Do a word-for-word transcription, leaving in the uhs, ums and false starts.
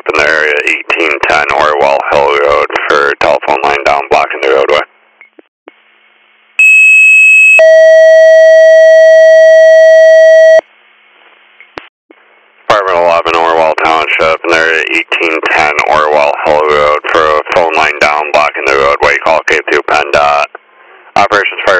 in the area eighteen ten Orwell Hill Road for telephone line down blocking the roadway. Apartment eleven Orwell Township in the area eighteen ten Orwell Hill Road for a phone line down blocking the roadway. Call K two PennDOT. Operations Fire